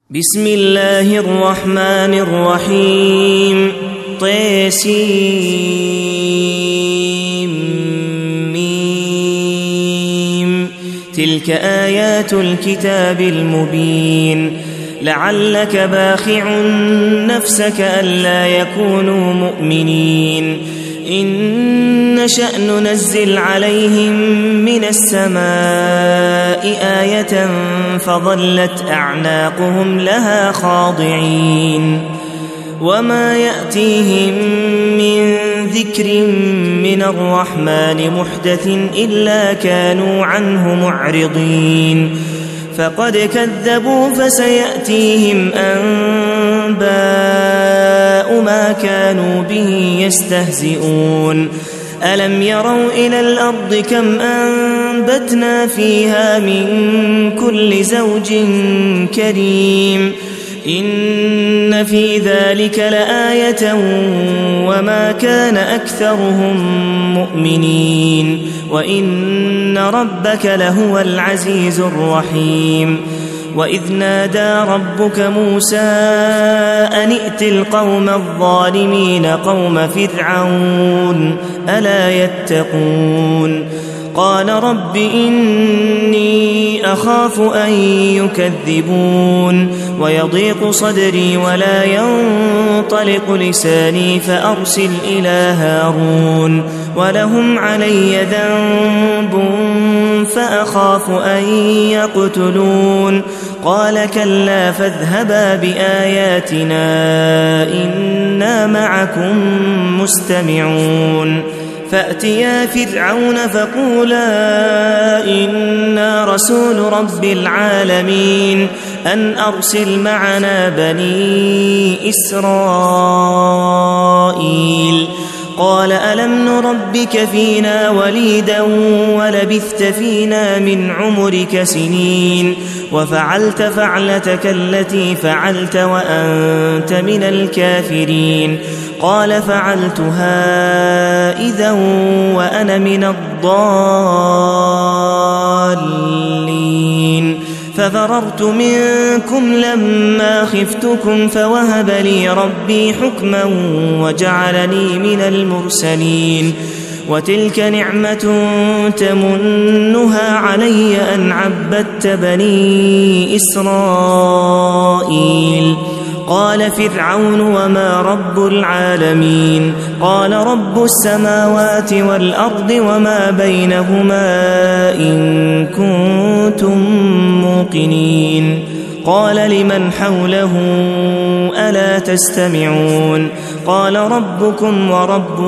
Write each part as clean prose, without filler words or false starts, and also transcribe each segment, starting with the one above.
بسم الله الرحمن الرحيم طسيم تلك آيات الكتاب المبين لعلك باخع نفسك ألا يكونوا مؤمنين إن نشأ ننزل عليهم من السماء آية فظلت أعناقهم لها خاضعين وما يأتيهم من ذكر من الرحمن محدث إلا كانوا عنه معرضين فقد كذبوا فسيأتيهم أنباء ما كانوا به يستهزئون ألم يروا إلى الأرض كم أنبتنا فيها من كل زوج كريم إن في ذلك لآية وما كان أكثرهم مؤمنين وإن ربك لهو العزيز الرحيم وإذ نادى ربك موسى أن ائت القوم الظالمين قوم فرعون ألا يتقون قال رب إني أخاف أن يكذبون ويضيق صدري ولا ينطلق لساني فأرسل إلى هارون ولهم علي ذنب فأخاف أن يقتلون قال كلا فاذهبا بآياتنا إنا معكم مستمعون فأتيا فرعون فقولا إنا رسول رب العالمين أن أرسل معنا بني إسرائيل قال ألم نربك فينا وليدا ولبثت فينا من عمرك سنين وفعلت فعلتك التي فعلت وأنت من الكافرين قال فعلتها إذا وأنا من الضالين ففررت منكم لما خفتكم فوهب لي ربي حكما وجعلني من المرسلين وتلك نعمة تمنها علي أن عبدت بني إسرائيل قال فرعون وما رب العالمين قال رب السماوات والأرض وما بينهما إن كنتم موقنين قال لمن حوله ألا تستمعون قال ربكم ورب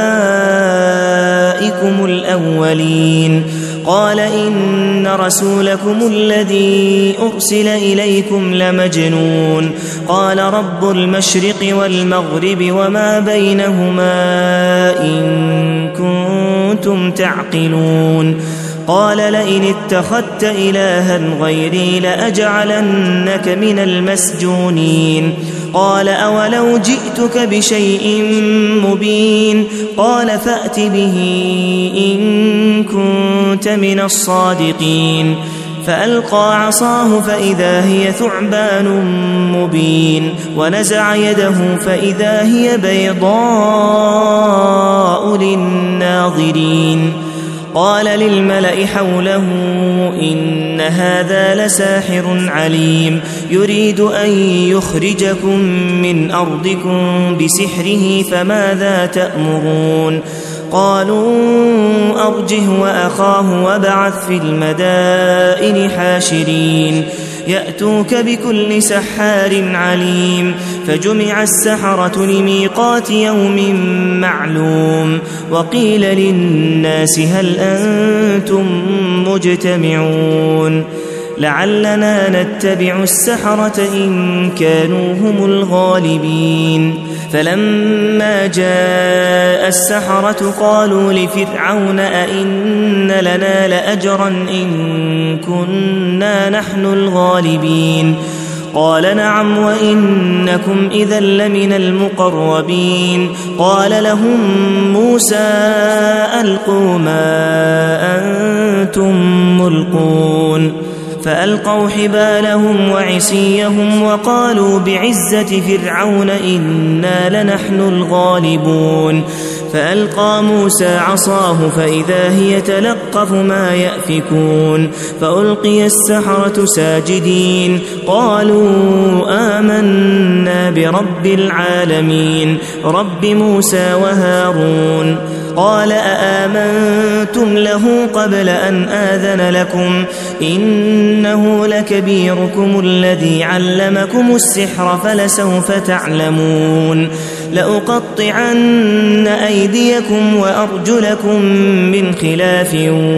آبائكم الأولين قال إن رسولكم الذي أرسل إليكم لمجنون قال رب المشرق والمغرب وما بينهما إن كنتم تعقلون قال لئن اتخذت إلها غيري لأجعلنك من المسجونين قال أولو جئتك بشيء مبين قال فأت به إن كنت من الصادقين فألقى عصاه فإذا هي ثعبان مبين ونزع يده فإذا هي بيضاء للناظرين قال للملأ حوله إن هذا لساحر عليم يريد أن يخرجكم من أرضكم بسحره فماذا تأمرون قالوا أرجه وأخاه وابعث في المدائن حاشرين يأتوك بكل سحار عليم فجمع السحرة لميقات يوم معلوم وقيل للناس هل أنتم مجتمعون لعلنا نتبع السحرة إن كانوا هم الغالبين فلما جاء السحرة قالوا لفرعون أئن لنا لأجرا إن كنا نحن الغالبين قال نعم وإنكم إذا لمن المقربين قال لهم موسى ألقوا ما أنتم ملقون فألقوا حبالهم وعصيهم وقالوا بعزة فرعون إنا لنحن الغالبون فألقى موسى عصاه فإذا هي تلقف ما يأفكون فألقي السحرة ساجدين قالوا آمنا برب العالمين رب موسى وهارون قال أآمنتم له قبل أن آذن لكم إنه لكبيركم الذي علمكم السحر فلسوف تعلمون لأقطعن أيديكم وأرجلكم من خلاف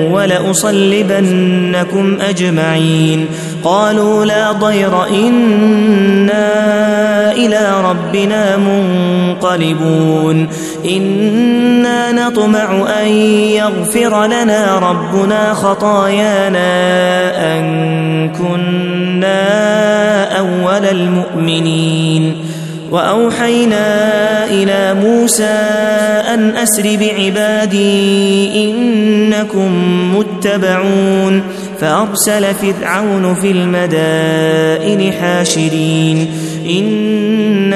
ولأصلبنكم أجمعين قالوا لا ضير إنا إلى ربنا منقلبون إنا نطمع أن يغفر لنا ربنا خطايانا أن كنا أول المؤمنين وأوحينا إلى موسى أن أسر بعبادي إنكم متبعون فأرسل فرعون في المدائن حاشرين إن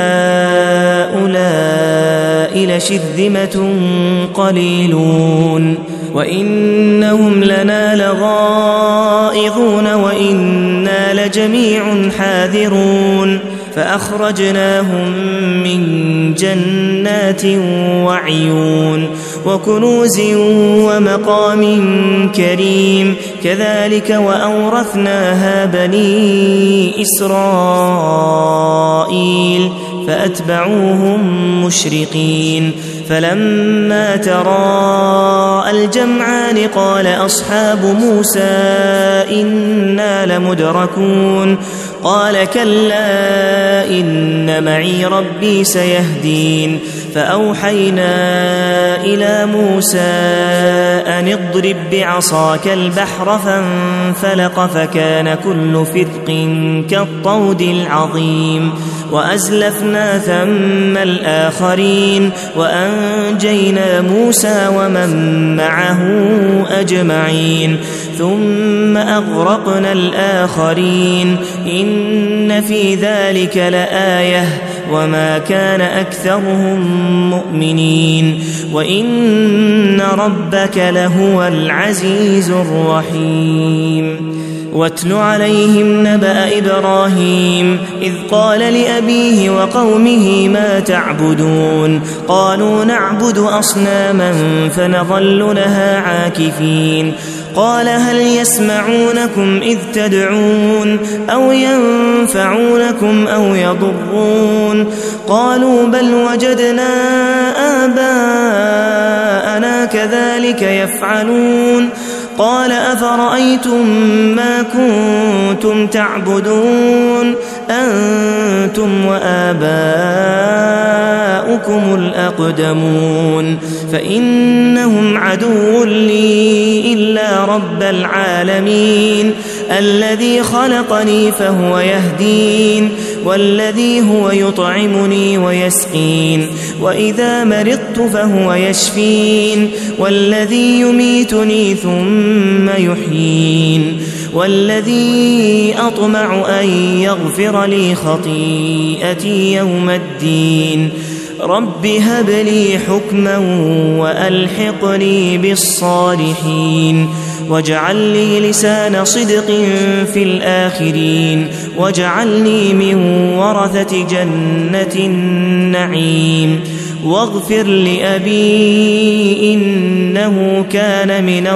هؤلاء لشرذمة قليلون وإنهم لنا لغائظون وإنا لجميع حاذرون فأخرجناهم من جنات وعيون وكنوز ومقام كريم كذلك وأورثناها بني إسرائيل فأتبعوهم مشرقين فلما تراءى الجمعان قال أصحاب موسى إنا لمدركون قال كلا إن معي ربي سيهدين فأوحينا إلى موسى أن اضرب بعصاك البحر فانفلق فكان كل فرق كالطود العظيم وأزلفنا ثم الآخرين وأنجينا موسى ومن معه أجمعين ثم أغرقنا الآخرين إن في ذلك لآية وما كان أكثرهم مؤمنين وإن ربك لهو العزيز الرحيم واتل عليهم نبأ إبراهيم إذ قال لأبيه وقومه ما تعبدون قالوا نعبد أصناما فنظل لها عاكفين قال هل يسمعونكم إذ تدعون أو ينفعونكم أو يضرون قالوا بل وجدنا آباءنا كذلك يفعلون قال أفرأيتم ما كنتم تعبدون أنتم وآباؤكم الأقدمون فإنهم عدو لي إلا رب العالمين الذي خلقني فهو يهدين والذي هو يطعمني ويسقين وإذا مرضت فهو يشفين والذي يميتني ثم يحيين والذي أطمع أن يغفر لي خطيئتي يوم الدين رب هب لي حكما وألحقني بالصالحين واجعل لي لسان صدق في الآخرين واجعلني من ورثة جنة النعيم واغفر لأبي إنه كان من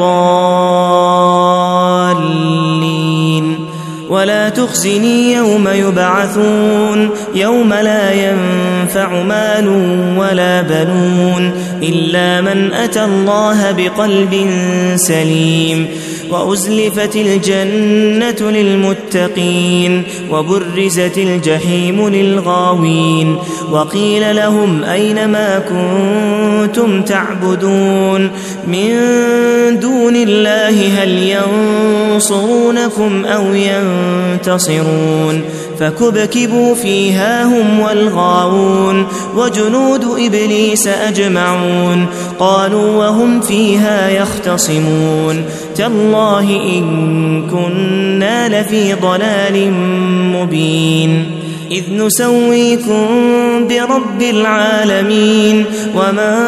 الضالين ولا تخزني يوم يبعثون يوم لا ينفع مال ولا بنون إلا من أتى الله بقلب سليم وأزلفت الجنة للمتقين وبرزت الجحيم للغاوين وقيل لهم أين ما كنتم تعبدون من دون الله هل ينصرونكم أو ينتصرون فكبكبوا فيها هم والغاوون وجنود إبليس أجمعون قالوا وهم فيها يختصمون تالله إن كنا لفي ضلال مبين إذ نسويكم برب العالمين وما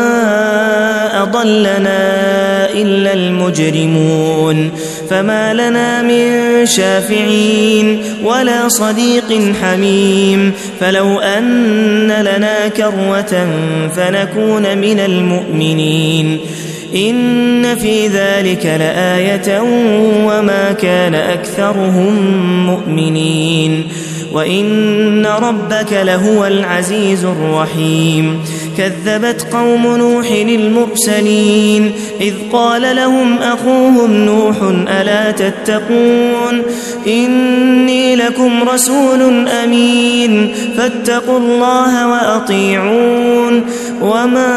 أضلنا إلا المجرمون فما لنا من شافعين ولا صديق حميم فلو أن لنا كروة فنكون من المؤمنين إن في ذلك لآية وما كان أكثرهم مؤمنين وإن ربك لهو العزيز الرحيم كذبت قوم نوح المرسلين إذ قال لهم أخوهم نوح ألا تتقون إني لكم رسول أمين فاتقوا الله وأطيعون وما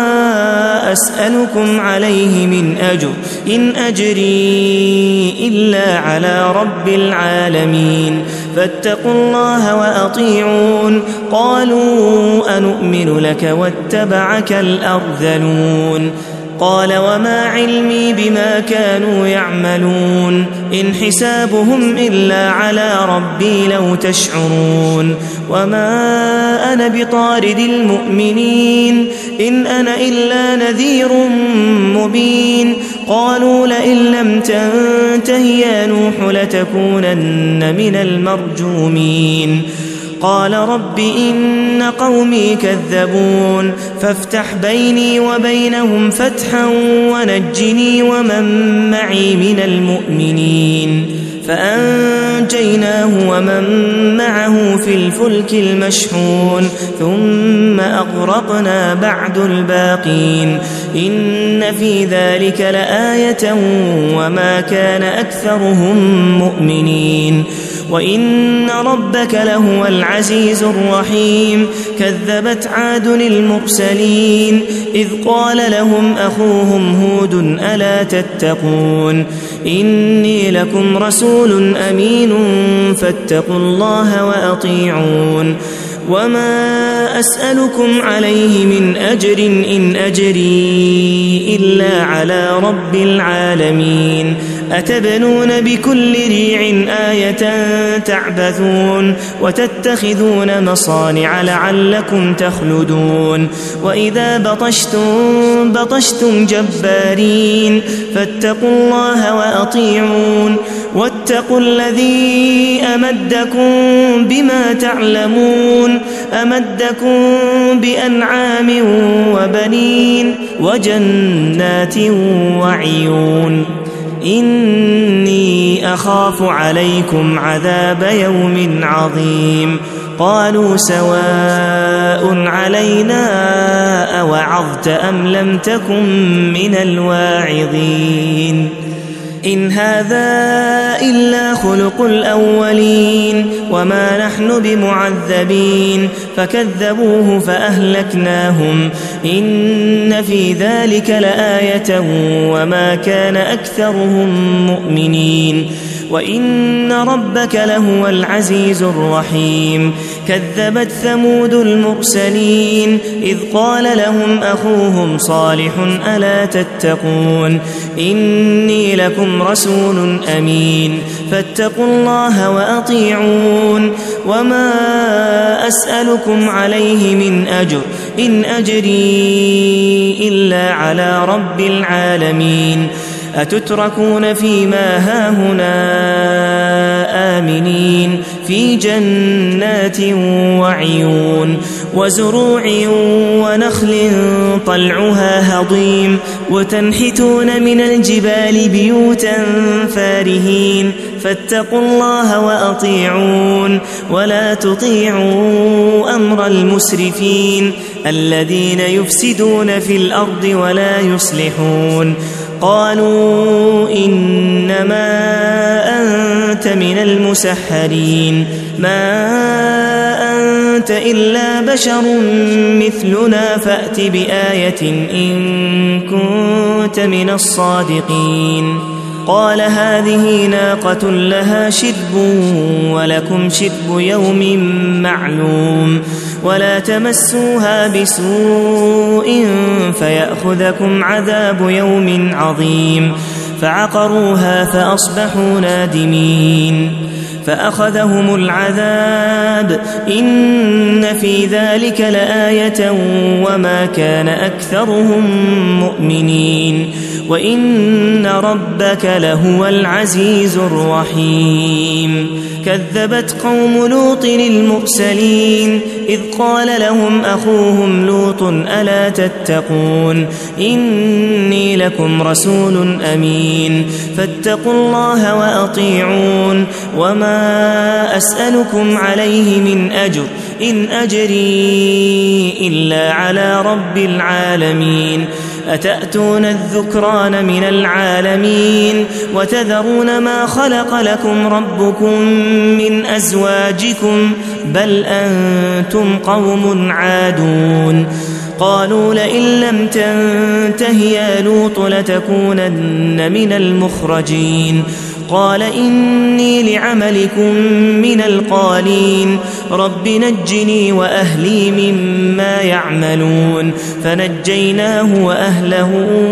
أسألكم عليه من أجر إن أجري إلا على رب العالمين فاتقوا الله وأطيعون قالوا أنؤمن لك واتبعك الأرذلون قال وما علمي بما كانوا يعملون إن حسابهم إلا على ربي لو تشعرون وما أنا بطارد المؤمنين إن أنا إلا نذير مبين قالوا لئن لم تنته يا نوح لتكونن من المرجومين قال رب إن قومي كذبون فافتح بيني وبينهم فتحا ونجني ومن معي من المؤمنين فأنجيناه ومن معه في الفلك المشحون ثم أغرقنا بعد الباقين إن في ذلك لآية وما كان أكثرهم مؤمنين وإن ربك لهو العزيز الرحيم كذبت عاد المرسلين إذ قال لهم أخوهم هود ألا تتقون إني لكم رسول أمين فاتقوا الله وأطيعون وما أسألكم عليه من أجر إن أجري إلا على رب العالمين أتبنون بكل ريع آية تعبثون وتتخذون مصانع لعلكم تخلدون وإذا بطشتم جبارين فاتقوا الله وأطيعون واتقوا الذي أمدكم بما تعلمون أمدكم بأنعام وبنين وجنات وعيون إني أخاف عليكم عذاب يوم عظيم قالوا سواء علينا أوعظت أم لم تكن من الواعظين إن هذا إلا خلق الأولين وما نحن بمعذبين فكذبوه فأهلكناهم إن في ذلك لآية وما كان أكثرهم مؤمنين وإن ربك لهو العزيز الرحيم كذبت ثمود المرسلين إذ قال لهم أخوهم صالح ألا تتقون إني لكم رسول أمين فاتقوا الله وأطيعون وما أسألكم عليه من أجر إن أجري إلا على رب العالمين أتتركون فيما هاهنا آمنين في جنات وعيون وزروع ونخل طلعها هضيم وتنحتون من الجبال بيوتا فارهين فاتقوا الله وأطيعون ولا تطيعوا أمر المسرفين الذين يفسدون في الأرض ولا يصلحون قالوا إنما أنت من المسحرين ما أنت إلا بشر مثلنا فأت بآية إن كنت من الصادقين قال هذه ناقة لها شرب ولكم شرب يوم معلوم ولا تمسوها بسوء فيأخذكم عذاب يوم عظيم فعقروها فأصبحوا نادمين فأخذهم العذاب إن في ذلك لآية وما كان أكثرهم مؤمنين وإن ربك لهو العزيز الرحيم كذبت قوم لوط المرسلين إذ قال لهم أخوهم لوط ألا تتقون إني لكم رسول أمين فاتقوا الله وأطيعون وما أسألكم عليه من أجر إن أجري إلا على رب العالمين أتأتون الذكران من العالمين وتذرون ما خلق لكم ربكم من أزواجكم بل أنتم قوم عادون قالوا لئن لم تنته يا لوط لتكونن من المخرجين قال إني لعملكم من القالين رب نجني وأهلي مما يعملون فنجيناه وأهله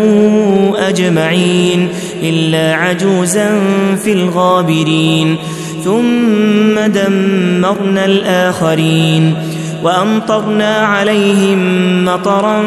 أجمعين إلا عجوزا في الغابرين ثم دمرنا الآخرين وأمطرنا عليهم مطرا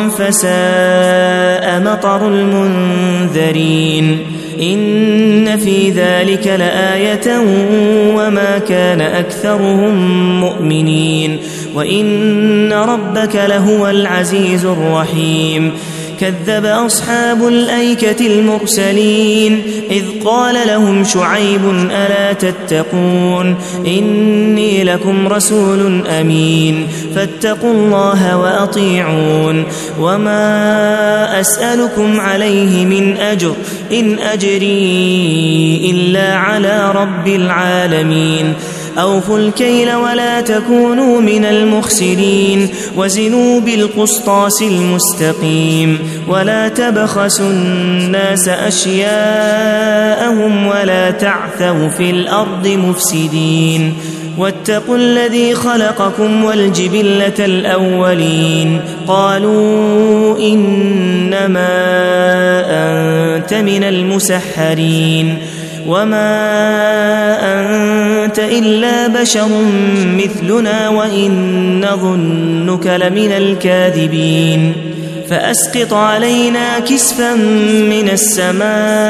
فساء مطر المنذرين إن في ذلك لآية وما كان أكثرهم مؤمنين وإن ربك لهو العزيز الرحيم كذب أصحاب الأيكة المرسلين إذ قال لهم شعيب ألا تتقون إني لكم رسول أمين فاتقوا الله وأطيعون وما أسألكم عليه من أجر إن أجري إلا على رب العالمين أوفوا الكيل ولا تكونوا من المخسرين وزنوا بالقسطاس المستقيم ولا تبخسوا الناس أشياءهم ولا تعثوا في الأرض مفسدين واتقوا الذي خلقكم والجبلة الأولين قالوا إنما أنت من المسحرين وما أنت إلا بشر مثلنا وإن نظنك لمن الكاذبين فأسقط علينا كسفا من السماء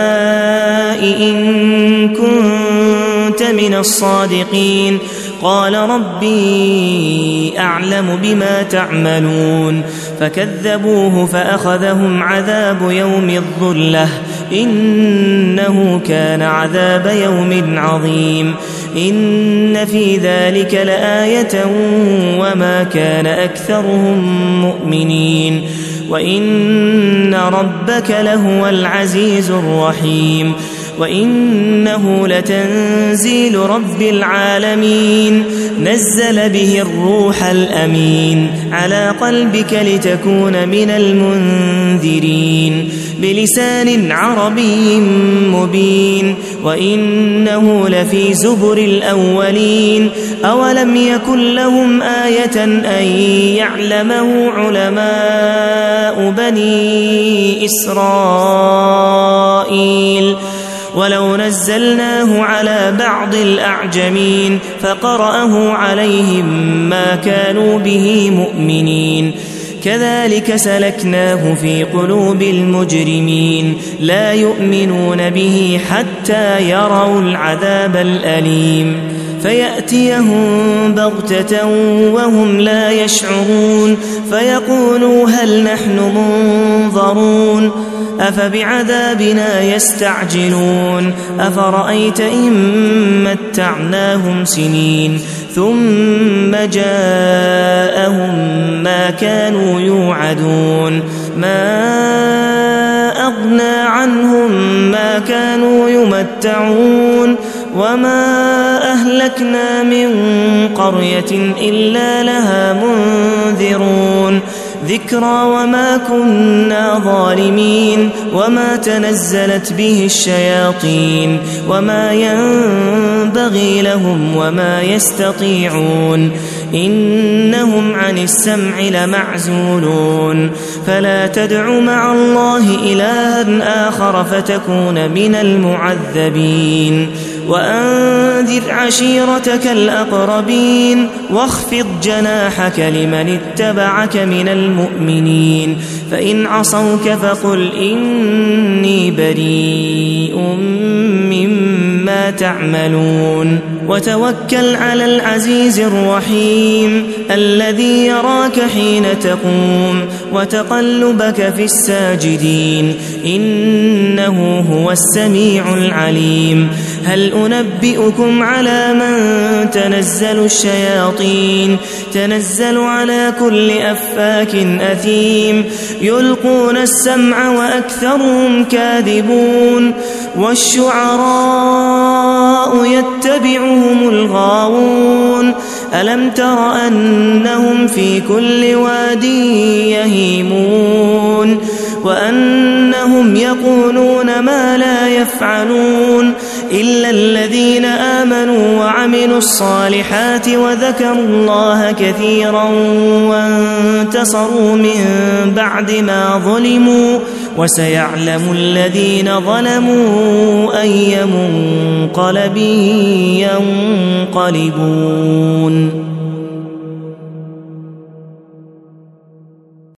إن كنت من الصادقين قال ربي أعلم بما تعملون فكذبوه فأخذهم عذاب يوم الظلة إنه كان عذاب يوم عظيم إن في ذلك لآية وما كان أكثرهم مؤمنين وإن ربك لهو العزيز الرحيم وإنه لتنزيل رب العالمين نزل به الروح الأمين على قلبك لتكون من المنذرين بلسان عربي مبين وإنه لفي زبر الأولين أولم يكن لهم آية أن يعلمه علماء بني إسرائيل ولو نزلناه على بعض الأعجمين فقرأه عليهم ما كانوا به مؤمنين كذلك سلكناه في قلوب المجرمين لا يؤمنون به حتى يروا العذاب الأليم فيأتيهم بغتة وهم لا يشعرون فيقولوا هل نحن منظرون أفبعذابنا يستعجلون أفرأيت إن متعناهم سنين ثم جاءهم ما كانوا يوعدون ما أغنى عنهم ما كانوا يمتعون وما أهلكنا من قرية إلا لها منذرون ذكرى وما كنا ظالمين وما تنزلت به الشياطين وما ينبغي لهم وما يستطيعون إنهم عن السمع لمعزولون فلا تدع مع الله إلها آخر فتكون من المعذبين وأنذر عشيرتك الأقربين واخفض جناحك لمن اتبعك من المؤمنين فإن عصوك فقل إني بريء مما تعملون وتوكل على العزيز الرحيم الذي يراك حين تقوم وتقلبك في الساجدين إنه هو السميع العليم هل أنبئكم على من تنزل الشياطين تنزل على كل أفاك أثيم يلقون السمع وأكثرهم كاذبون والشعراء يتبعهم الغاوون ألم تر أنهم في كل واد يهيمون وأنهم يقولون ما لا يفعلون إلا الذين آمنوا وعملوا الصالحات وذكروا الله كثيرا وانتصروا من بعد ما ظلموا وسيعلم الذين ظلموا أي منقلب ينقلبون